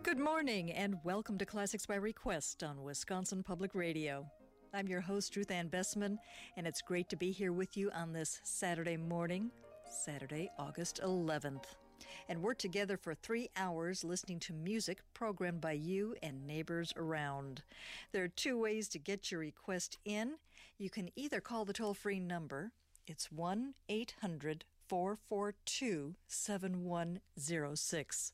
Good morning and welcome to Classics by Request on Wisconsin Public Radio. I'm your host, Ruth Ann Bessman, and it's great to be here with you on this Saturday morning, Saturday, August 11th. And we're together for 3 hours listening to music programmed by you and neighbors around. There are 2 ways to get your request in. You can either call the toll-free number. It's 1-800-442-7106,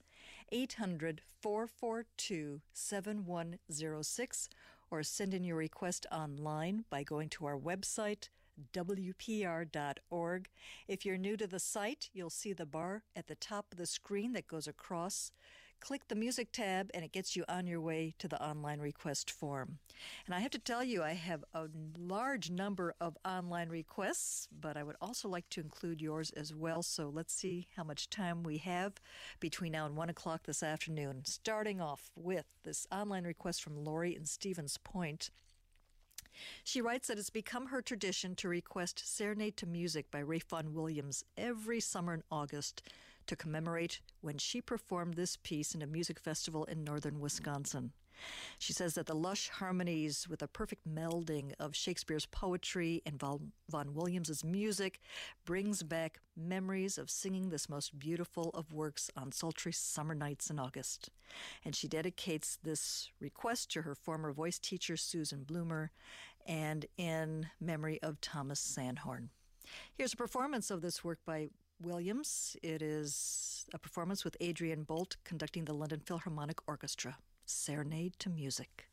800-442-7106, or send in your request online by going to our website, WPR.org. If you're new to the site, you'll see the bar at the top of the screen that goes across. Click the music tab and it gets you on your way to the online request form. And I have to tell you, I have a large number of online requests, but I would also like to include yours as well. So let's see how much time we have between now and 1 o'clock this afternoon. Starting off with this online request from Lori in Stevens Point. She writes that it's become her tradition to request Serenade to Music by Ralph Vaughan Williams every summer in August to commemorate when she performed this piece in a music festival in northern Wisconsin. She says that the lush harmonies with a perfect melding of Shakespeare's poetry and Vaughan Williams's music brings back memories of singing this most beautiful of works on sultry summer nights in August. And she dedicates this request to her former voice teacher, Susan Bloomer, and in memory of Thomas Sanhorn. Here's a performance of this work by Williams. It is a performance with Adrian Bolt conducting the London Philharmonic Orchestra. Serenade to Music.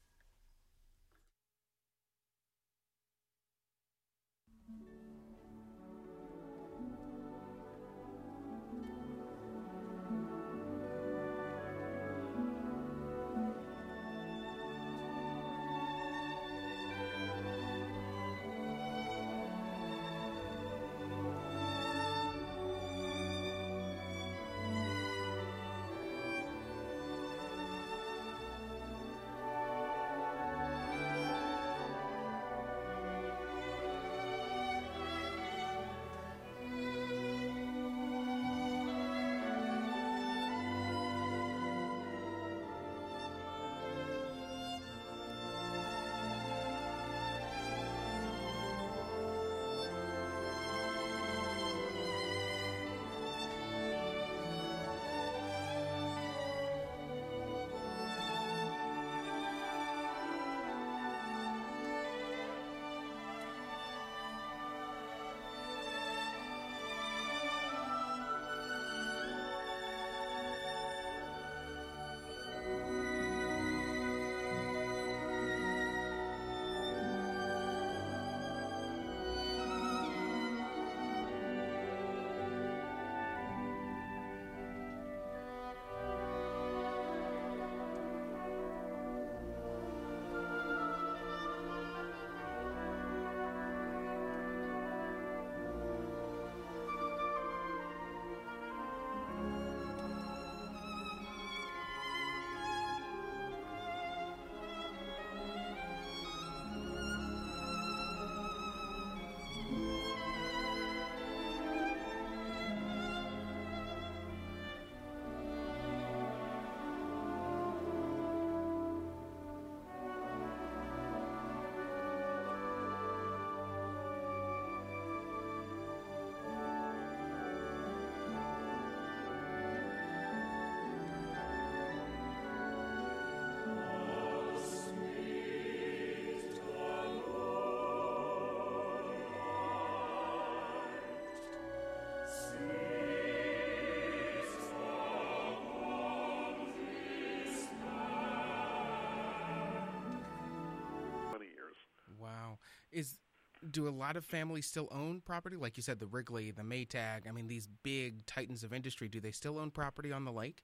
Wow. Do a lot of families still own property? Like you said, the Wrigley, the Maytag, I mean, these big titans of industry, do they still own property on the lake?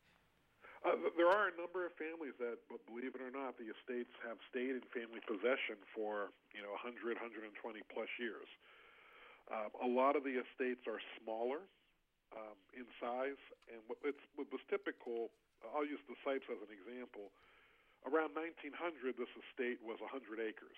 There are a number of families that, believe it or not, the estates have stayed in family possession for, 100, 120 plus years. A lot of the estates are smaller in size, and what was typical, I'll use the Sipes as an example. Around 1900, this estate was 100 acres.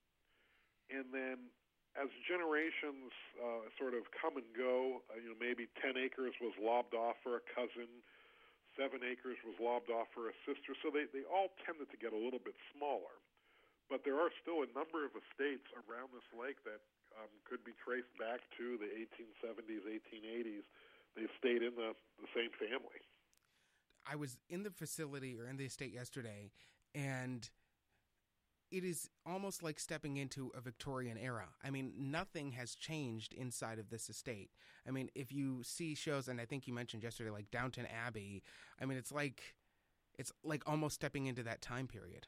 And then as generations sort of come and go, maybe 10 acres was lobbed off for a cousin, 7 acres was lobbed off for a sister. So they all tended to get a little bit smaller. But there are still a number of estates around this lake that could be traced back to the 1870s, 1880s. They've stayed in the same family. I was in the facility or in the estate yesterday, and it is almost like stepping into a Victorian era. I mean, nothing has changed inside of this estate. I mean, if you see shows, and I think you mentioned yesterday, like Downton Abbey, I mean, it's like almost stepping into that time period.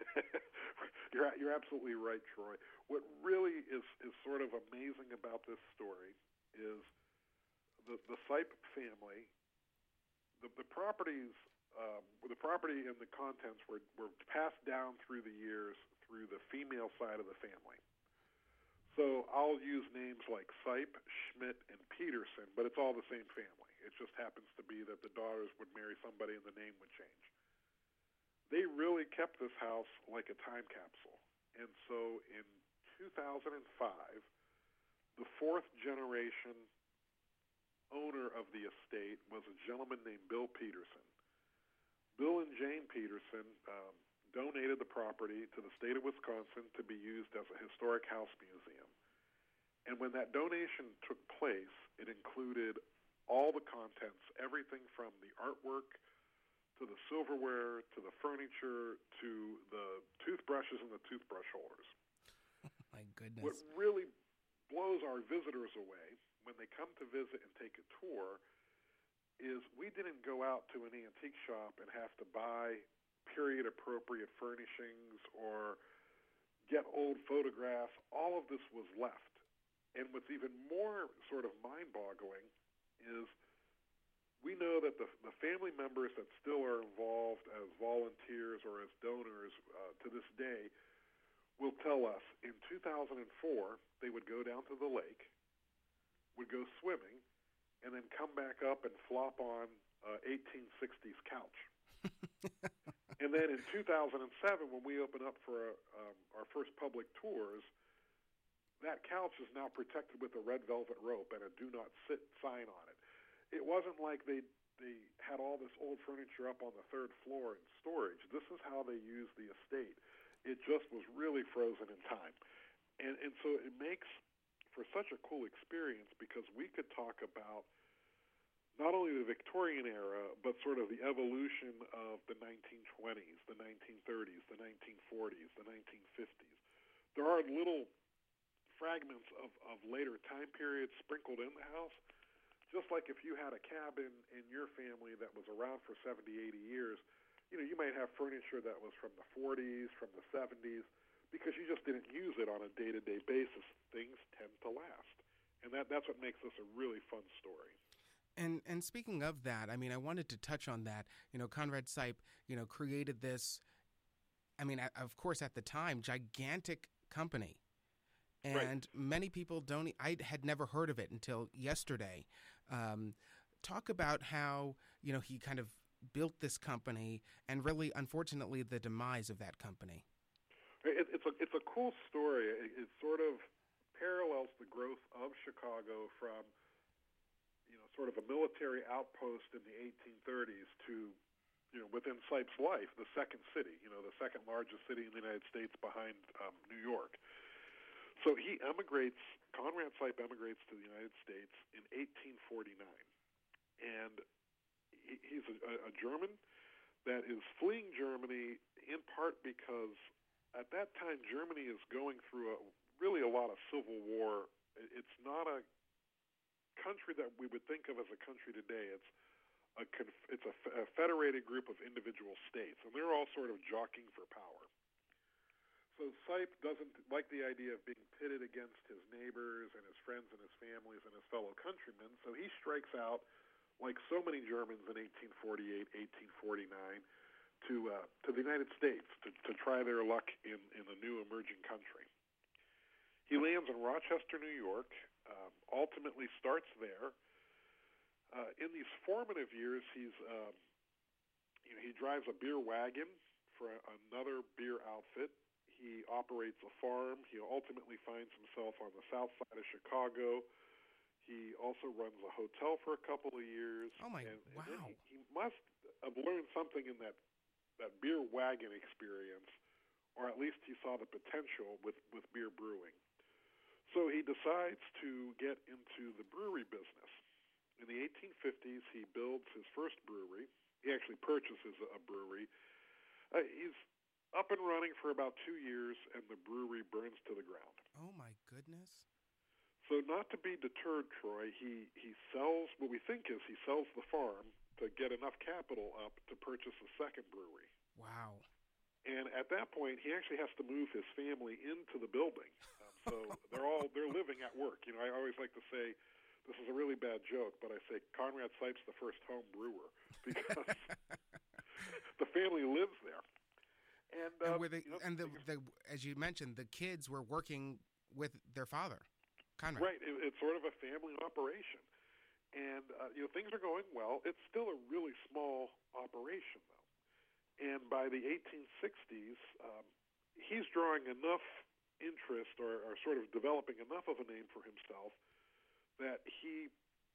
You're absolutely right, Troy. What really is sort of amazing about this story is the Sipe family. The properties, the property and the contents were passed down through the years through the female side of the family. So I'll use names like Sipe, Schmidt, and Peterson, but it's all the same family. It just happens to be that the daughters would marry somebody and the name would change. They really kept this house like a time capsule. And so in 2005, the fourth generation owner of the estate was a gentleman named Bill Peterson. Bill and Jane Peterson donated the property to the state of Wisconsin to be used as a historic house museum. And when that donation took place, it included all the contents, everything from the artwork to the silverware to the furniture to the toothbrushes and the toothbrush holders. My goodness. What really blows our visitors away when they come to visit and take a tour is we didn't go out to an antique shop and have to buy period-appropriate furnishings or get old photographs. All of this was left. And what's even more sort of mind-boggling is we know that the family members that still are involved as volunteers or as donors to this day will tell us in 2004 they would go down to the lake, would go swimming, and then come back up and flop on 1860s couch. And then in 2007, when we open up for our first public tours, that couch is now protected with a red velvet rope and a do not sit sign on it. It wasn't like they had all this old furniture up on the third floor in storage. This is how they used the estate. It just was really frozen in time. And so it makes for such a cool experience because we could talk about not only the Victorian era, but sort of the evolution of the 1920s, the 1930s, the 1940s, the 1950s. There are little fragments of later time periods sprinkled in the house, just like if you had a cabin in your family that was around for 70, 80 years, you might have furniture that was from the 40s, from the 70s, because you just didn't use it on a day-to-day basis. Things tend to last. And that's what makes this a really fun story. And speaking of that, I mean, I wanted to touch on that. Conrad Sipe, created this, I mean, of course, at the time, gigantic company. And right. Many people I had never heard of it until yesterday. Talk about how, he kind of built this company and really, unfortunately, the demise of that company. It's a cool story. It sort of parallels the growth of Chicago from, sort of a military outpost in the 1830s to, within Sipe's life, the second city, the second largest city in the United States behind New York. So Conrad Sipe emigrates to the United States in 1849. And he's a German that is fleeing Germany in part because at that time Germany is going through really a lot of civil war. It's not a country that we would think of as a country today. It's a federated group of individual states, and they're all sort of jockeying for power. So Sipe doesn't like the idea of being pitted against his neighbors and his friends and his families and his fellow countrymen, so he strikes out, like so many Germans in 1848, 1849, to the United States to try their luck in a new emerging country. He lands in Rochester, New York, ultimately starts there. In these formative years, he drives a beer wagon for another beer outfit. He operates a farm. He ultimately finds himself on the south side of Chicago. He also runs a hotel for a couple of years. Oh, my, and wow. then he must of learned something in that beer wagon experience, or at least he saw the potential with beer brewing. So he decides to get into the brewery business. In the 1850s, he builds his first brewery. He actually purchases a brewery. He's up and running for about 2 years, and the brewery burns to the ground. Oh, my goodness. So not to be deterred, Troy, he sells, what we think is he sells the farm to get enough capital up to purchase a second brewery. Wow. And at that point, he actually has to move his family into the building. So they're living at work. You know, I always like to say, this is a really bad joke, but I say Conrad Sipe's the first home brewer because the family lives there. And as you mentioned, the kids were working with their father, Conrad. Right. It's sort of a family operation. And, things are going well. It's still a really small operation, though. And by the 1860s, he's drawing enough interest or sort of developing enough of a name for himself that he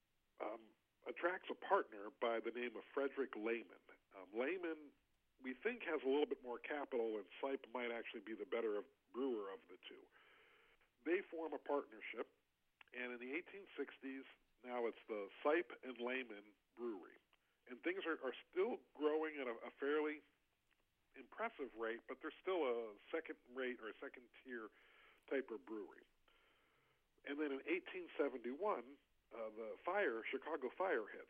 attracts a partner by the name of Frederick Lehman. Lehman, we think, has a little bit more capital, and Sipe might actually be the better brewer of the two. They form a partnership, and in the 1860s, now it's the Sipe and Lehman Brewery. And things are still growing at a fairly impressive rate, but they're still a second-rate or a second-tier type of brewery. And then in 1871, the Chicago fire hits.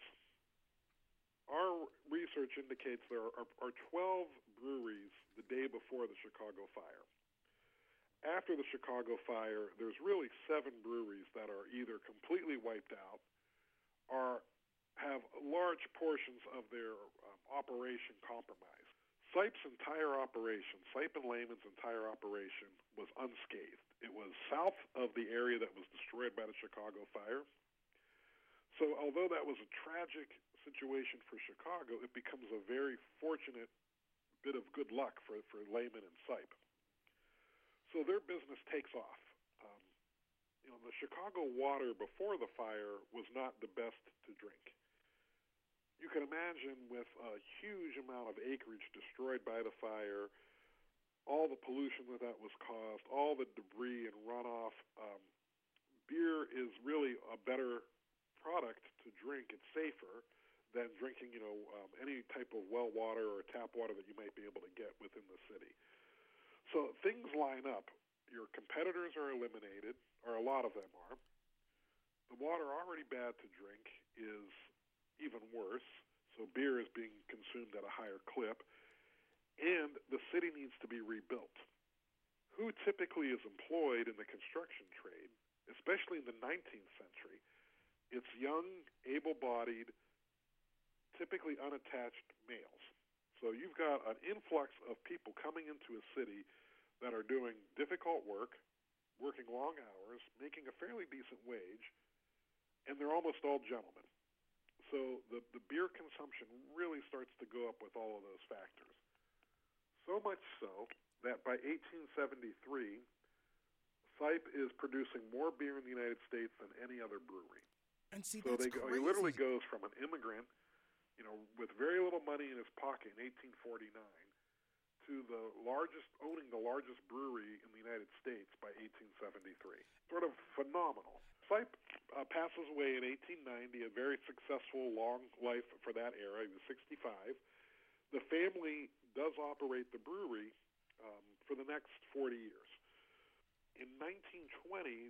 Our research indicates there are 12 breweries the day before the Chicago fire. After the Chicago fire, there's really 7 breweries that are either completely wiped out or have large portions of their operation compromised. Sipe's entire operation, Sipe and Lehman's entire operation, was unscathed. It was south of the area that was destroyed by the Chicago fire. So although that was a tragic situation for Chicago, it becomes a very fortunate bit of good luck for Lehman and Sipe. So their business takes off. The Chicago water before the fire was not the best to drink. You can imagine with a huge amount of acreage destroyed by the fire, all the pollution that was caused, all the debris and runoff, beer is really a better product to drink. It's safer than drinking, any type of well water or tap water that you might be able to get within the city. So things line up. Your competitors are eliminated, or a lot of them are. The water already bad to drink is even worse, so beer is being consumed at a higher clip, and the city needs to be rebuilt. Who typically is employed in the construction trade, especially in the 19th century? It's young, able-bodied, typically unattached males. So you've got an influx of people coming into a city that are doing difficult work, working long hours, making a fairly decent wage, and they're almost all gentlemen. So the beer consumption really starts to go up with all of those factors. So much so that by 1873, Sipe is producing more beer in the United States than any other brewery. And see, so that's crazy. He literally goes from an immigrant, with very little money in his pocket in 1849, to owning the largest brewery in the United States by 1873. Sort of phenomenal. Sipe passes away in 1890, a very successful, long life for that era. He was 65. The family does operate the brewery for the next 40 years. In 1920,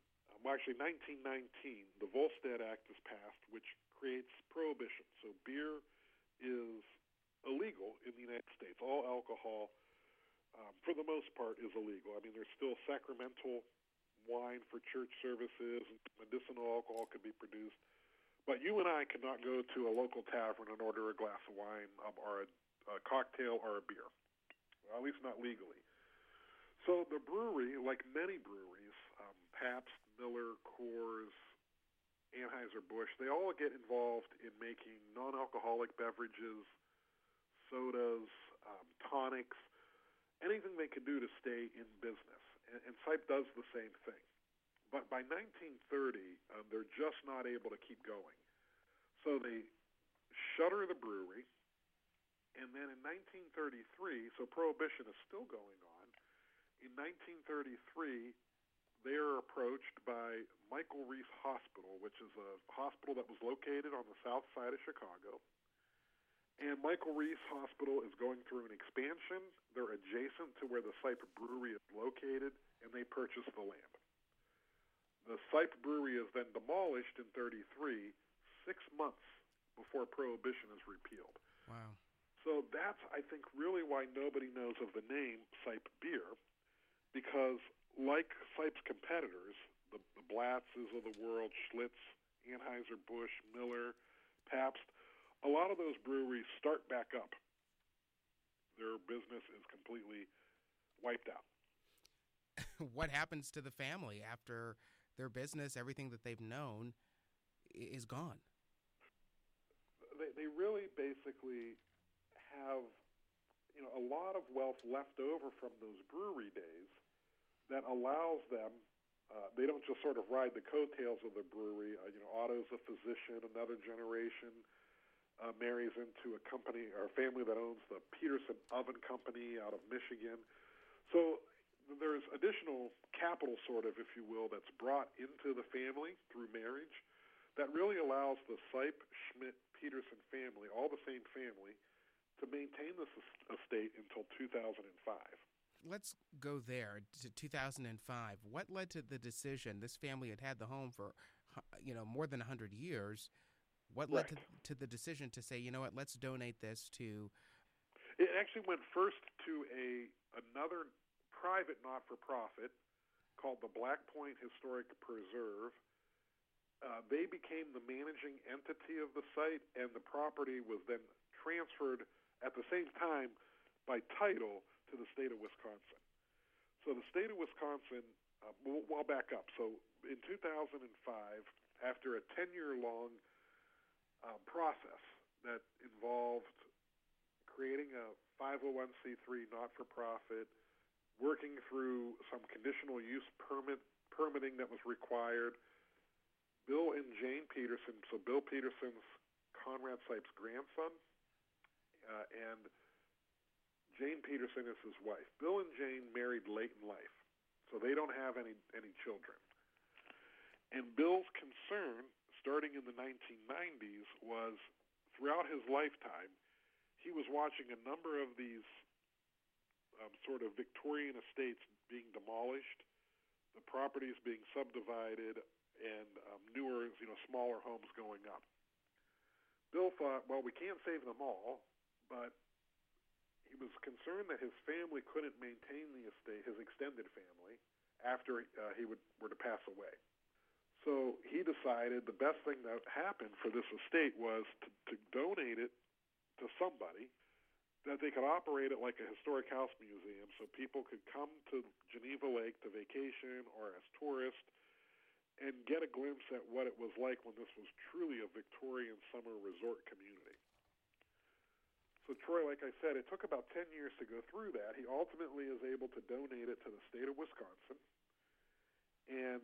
1919, the Volstead Act is passed, which creates prohibition. So beer is illegal in the United States. All alcohol, for the most part, is illegal. I mean, there's still sacramental wine for church services, and medicinal alcohol could be produced. But you and I cannot go to a local tavern and order a glass of wine or a cocktail or a beer, well, at least not legally. So the brewery, like many breweries, Pabst, Miller, Coors, Anheuser-Busch, they all get involved in making non-alcoholic beverages, sodas, tonics, anything they can do to stay in business. And Sipe does the same thing. But by 1930, they're just not able to keep going. So they shutter the brewery, And then in 1933, so Prohibition is still going on. In 1933, they are approached by Michael Reese Hospital, which is a hospital that was located on the south side of Chicago. And Michael Reese Hospital is going through an expansion. They're adjacent to where the Sipe Brewery is located, and they purchase the land. The Sipe Brewery is then demolished in 1933, 6 months before Prohibition is repealed. Wow. So that's, I think, really why nobody knows of the name Sipe beer, because like Sipe's competitors, the Blatzes of the world, Schlitz, Anheuser-Busch, Miller, Pabst, a lot of those breweries start back up. Their business is completely wiped out. What happens to the family after their business, everything that they've known, is gone? They really basically have, a lot of wealth left over from those brewery days that allows them. They don't just sort of ride the coattails of the brewery. Otto's a physician, another generation marries into a company or a family that owns the Peterson Oven Company out of Michigan. So there's additional capital, sort of, if you will, that's brought into the family through marriage that really allows the Sipe, Schmidt, Peterson family, all the same family, to maintain this estate until 2005. Let's go there to 2005. What led to the decision? This family had had the home for, more than 100 years. What led to the decision to say, let's donate this to? It actually went first to another private not-for-profit called the Black Point Historic Preserve. They became the managing entity of the site, and the property was then transferred at the same time by title to the state of Wisconsin. So the state of Wisconsin, I'll back up. So in 2005, after a 10-year-long process that involved creating a 501c3 not-for-profit, working through some conditional use permitting that was required, Bill and Jane Peterson, so Bill Peterson's Conrad Sipe's grandson, and Jane Peterson is his wife. Bill and Jane married late in life, so they don't have any children. And Bill's concern, starting in the 1990s, was throughout his lifetime, he was watching a number of these sort of Victorian estates being demolished, the properties being subdivided, and newer, smaller homes going up. Bill thought, well, we can't save them all, but he was concerned that his family couldn't maintain the estate, his extended family, after he were to pass away. So he decided the best thing that happened for this estate was to donate it to somebody, that they could operate it like a historic house museum, so people could come to Geneva Lake to vacation or as tourists and get a glimpse at what it was like when this was truly a Victorian summer resort community. So Troy, like I said, it took about 10 years to go through that. He ultimately is able to donate it to the state of Wisconsin. And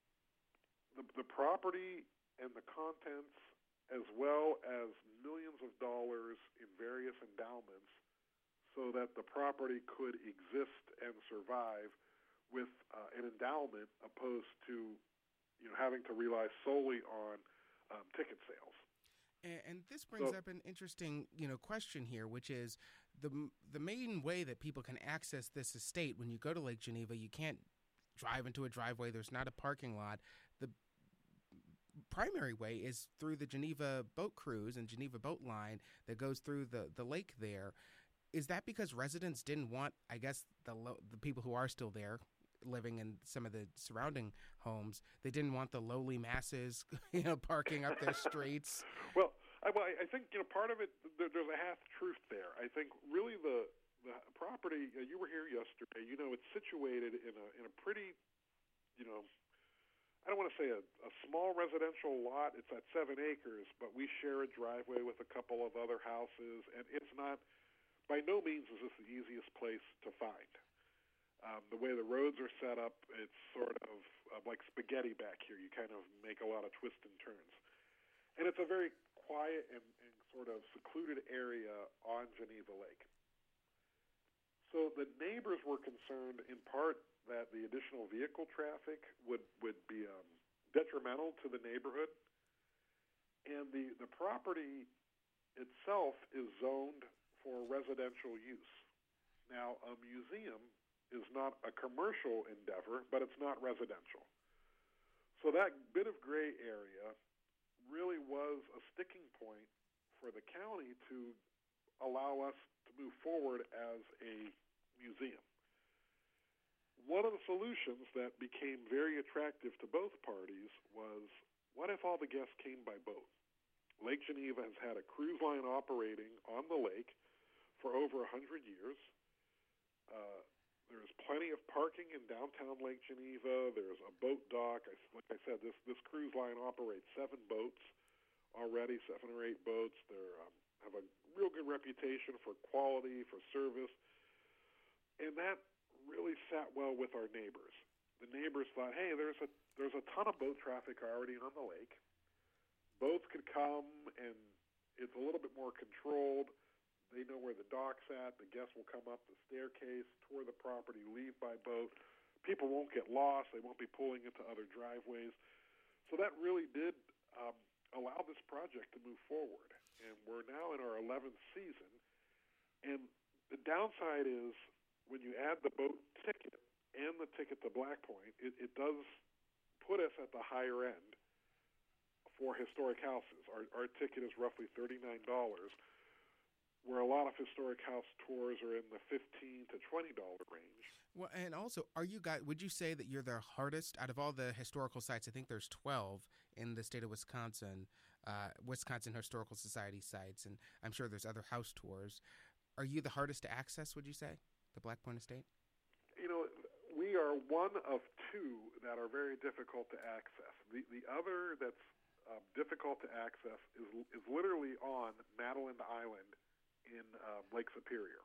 the property and the contents, as well as millions of dollars in various endowments, so that the property could exist and survive with an endowment, opposed to having to rely solely on ticket sales. And this brings up an interesting, question here, which is the main way that people can access this estate. When you go to Lake Geneva, you can't drive into a driveway. There's not a parking lot. The primary way is through the Geneva Boat Cruise and Geneva Boat Line that goes through the lake there. Is that because residents didn't want, I guess, the people who are still there living in some of the surrounding homes, they didn't want the lowly masses, parking up their streets? Well, I think, part of it, there's a half truth there. I think really the property, you were here yesterday, it's situated in a pretty, I don't want to say a small residential lot. It's at 7 acres, but we share a driveway with a couple of other houses, and it's not, by no means is this the easiest place to find. The way the roads are set up, it's sort of like spaghetti back here. You kind of make a lot of twists and turns. And it's a very quiet and sort of secluded area on Geneva Lake. So the neighbors were concerned in part that the additional vehicle traffic would be detrimental to the neighborhood. And the property itself is zoned for residential use. Now, a museum is not a commercial endeavor, but it's not residential. So that bit of gray area really was a sticking point for the county to allow us to move forward as a museum. One of the solutions that became very attractive to both parties was, what if all the guests came by boat? Lake Geneva has had a cruise line operating on the lake for over 100 years. There's plenty of parking in downtown Lake Geneva. There's a boat dock. Like I said, this cruise line operates 7 boats already, 7 or 8 boats. They have a real good reputation for quality, for service, and that really sat well with our neighbors. The neighbors thought, hey, there's a ton of boat traffic already on the lake. Boats could come, and it's a little bit more controlled. They know where the dock's at. The guests will come up the staircase, tour the property, leave by boat. People won't get lost. They won't be pulling into other driveways. So that really did allow this project to move forward. And we're now in our 11th season. And the downside is when you add the boat ticket and the ticket to Black Point, it does put us at the higher end for historic houses. Our ticket is roughly $39, where a lot of historic house tours are in the $15 to $20 range. Well, and also, would you say that you're the hardest out of all the historical sites? I think there's 12 in the state of Wisconsin, Wisconsin Historical Society sites, and I'm sure there's other house tours. Are you the hardest to access, would you say, the Black Point Estate? You know, we are one of 2 that are very difficult to access. The other that's difficult to access is literally on Madeline Island in Lake Superior.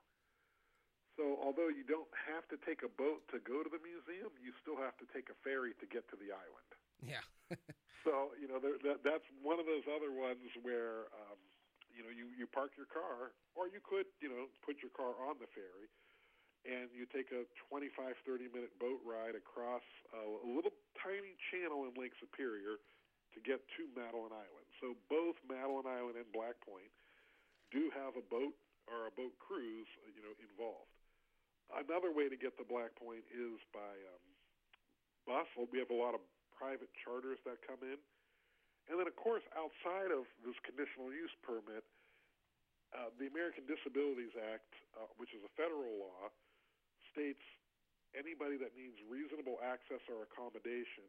So although you don't have to take a boat to go to the museum, you still have to take a ferry to get to the island. Yeah. So, you know, that's one of those other ones where, you park your car, or you could, put your car on the ferry, and you take a 25, 30-minute boat ride across a little tiny channel in Lake Superior to get to Madeline Island. So both Madeline Island and Black Point do have a boat or a boat cruise, involved. Another way to get to Black Point is by bus. We have a lot of private charters that come in. And then, of course, outside of this conditional use permit, the American Disabilities Act, which is a federal law, states anybody that needs reasonable access or accommodation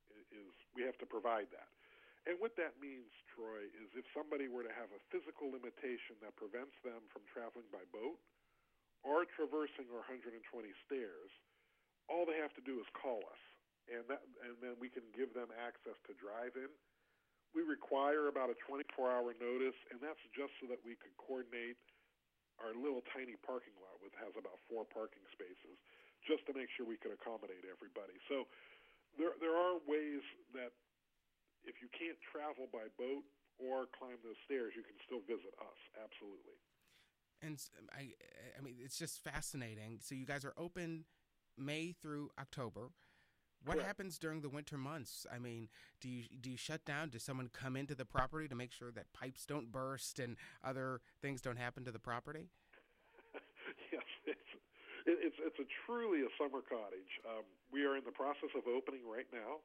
we have to provide that. And what that means, Troy, is if somebody were to have a physical limitation that prevents them from traveling by boat or traversing our 120 stairs, all they have to do is call us, and then we can give them access to drive in. We require about a 24-hour notice, and that's just so that we could coordinate our little tiny parking lot, which has about 4 parking spaces, just to make sure we could accommodate everybody. So there are ways that if you can't travel by boat or climb those stairs, you can still visit us. Absolutely. And I mean, it's just fascinating. So you guys are open May through October. What Correct. happens during the winter months? I mean, do you shut down? Does someone come into the property to make sure that pipes don't burst and other things don't happen to the property? Yes, it's truly a summer cottage. We are in the process of opening right now.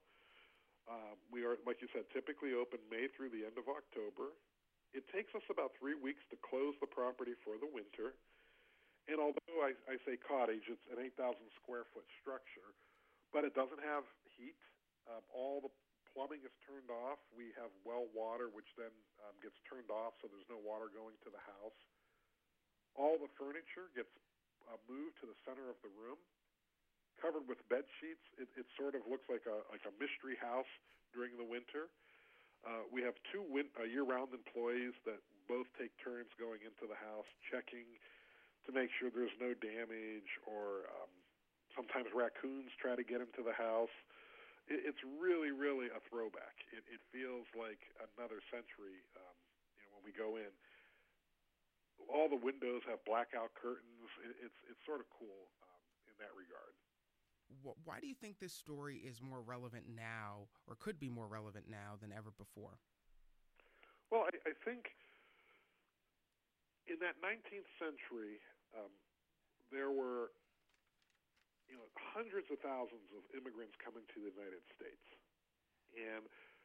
We are, like you said, typically open May through the end of October. It takes us about 3 weeks to close the property for the winter. And although I say cottage, it's an 8,000 square foot structure, but it doesn't have heat. All the plumbing is turned off. We have well water, which then gets turned off, so there's no water going to the house. All the furniture gets moved to the center of the room, covered with bed sheets. It sort of looks like a mystery house during the winter. We have 2 year-round employees that both take turns going into the house, checking to make sure there's no damage, or sometimes raccoons try to get into the house. It's really, really a throwback. It feels like another century when we go in. all the windows have blackout curtains. It's sort of cool in that regard. Why do you think this story is more relevant now, or could be more relevant now than ever before? Well, I think in that 19th century, there were hundreds of thousands of immigrants coming to the United States, and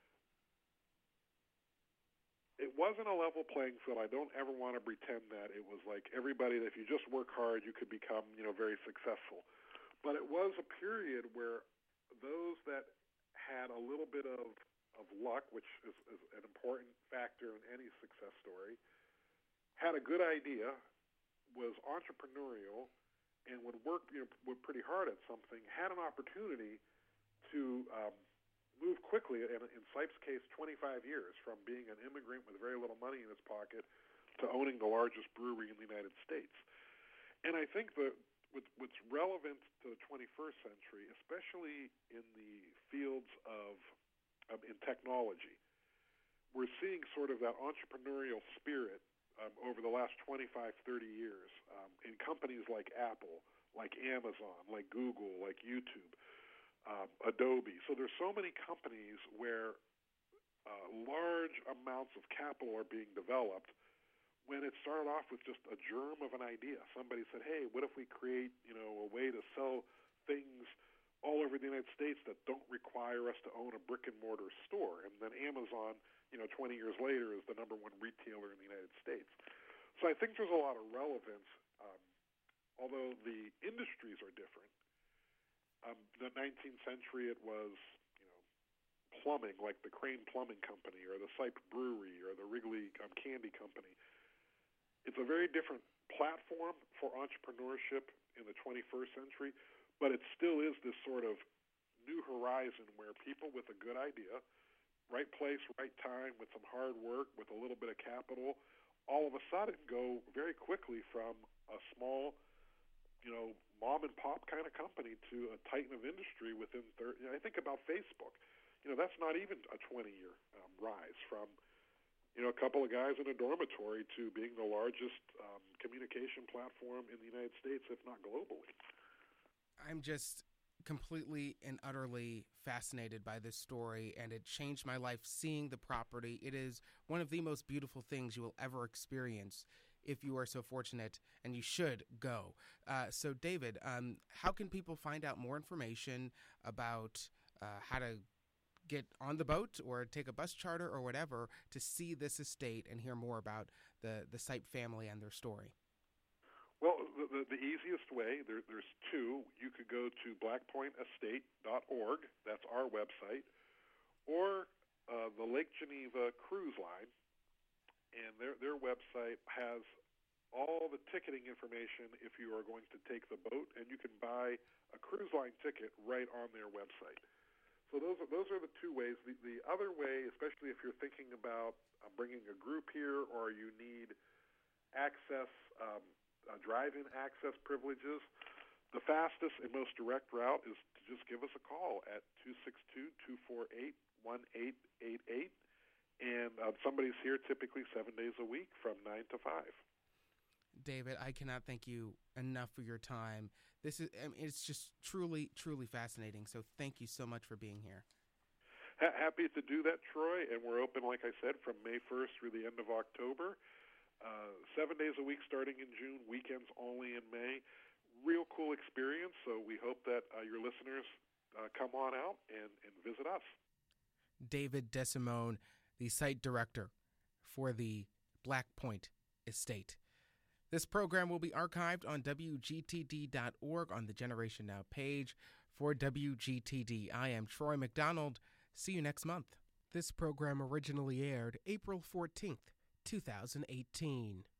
it wasn't a level playing field. I don't ever want to pretend that it was like everybody, that if you just work hard, you could become very successful. But it was a period where those that had a little bit of luck, which is an important factor in any success story, had a good idea, was entrepreneurial, and would work pretty hard at something, had an opportunity to move quickly, and in Sipes' case, 25 years, from being an immigrant with very little money in his pocket to owning the largest brewery in the United States. And I think what's relevant to the 21st century, especially in the fields of in technology, we're seeing sort of that entrepreneurial spirit over the last 25, 30 years in companies like Apple, like Amazon, like Google, like YouTube, Adobe. So there's so many companies where large amounts of capital are being developed, when it started off with just a germ of an idea. Somebody said, hey, what if we create, a way to sell things all over the United States that don't require us to own a brick-and-mortar store? And then Amazon, 20 years later, is the number one retailer in the United States. So I think there's a lot of relevance, although the industries are different. The 19th century, it was, plumbing, like the Crane Plumbing Company or the Sipe Brewery or the Wrigley Candy Company. It's a very different platform for entrepreneurship in the 21st century, but it still is this sort of new horizon where people with a good idea, right place, right time, with some hard work, with a little bit of capital, all of a sudden go very quickly from a small, mom and pop kind of company to a titan of industry within 30. I think about Facebook. That's not even a 20-year rise from a couple of guys in a dormitory to being the largest communication platform in the United States, if not globally. I'm just completely and utterly fascinated by this story, and it changed my life seeing the property. It is one of the most beautiful things you will ever experience if you are so fortunate, and you should go. So, David, how can people find out more information about how to get on the boat or take a bus charter or whatever to see this estate and hear more about the Sipe family and their story? Well, the easiest way, there's two. You could go to blackpointestate.org, that's our website, or the Lake Geneva Cruise Line, and their website has all the ticketing information if you are going to take the boat, and you can buy a cruise line ticket right on their website. So those are the two ways. The other way, especially if you're thinking about bringing a group here or you need access, drive-in access privileges, the fastest and most direct route is to just give us a call at 262-248-1888, and somebody's here typically 7 days a week from 9 to 5. David, I cannot thank you enough for your time. It's just truly, truly fascinating. So thank you so much for being here. Happy to do that, Troy. And we're open, like I said, from May 1st through the end of October. 7 days a week starting in June, weekends only in May. Real cool experience. So we hope that your listeners come on out and visit us. David DeSimone, the site director for the Black Point Estate. This program will be archived on WGTD.org on the Generation Now page. For WGTD, I am Troy McDonald. See you next month. This program originally aired April 14th, 2018.